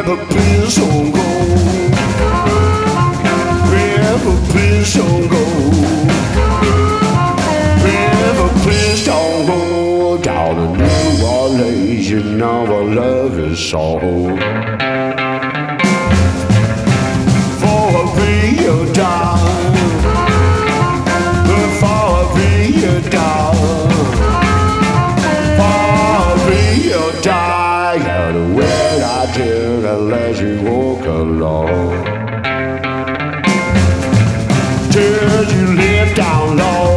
River, please don't go. River, please don't go. River, please don't go down to New Orleans. You know I love you so. For I'll be your dog. Before I'll be your dog. For I'll be your dog. How to wait I did unless you walk along. Till you live down low.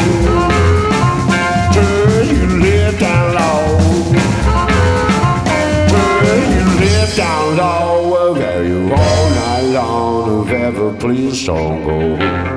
Till you live down low. Till you live down low. I'll get you all night long. If ever, please don't go.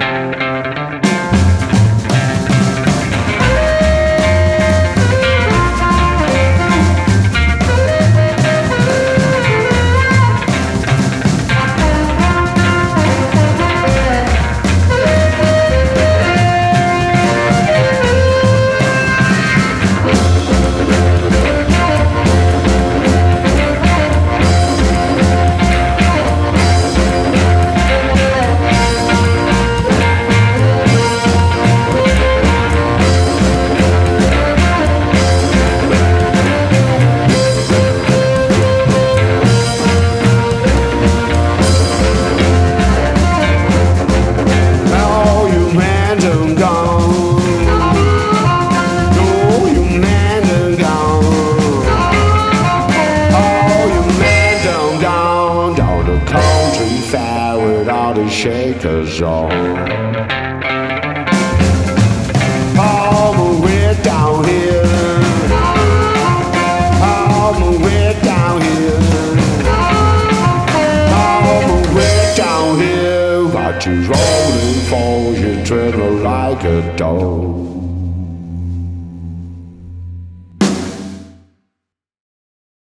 Shakers on all the way down here, all the way down here, all the way down here. Got you rolling for you, tremble like a dog.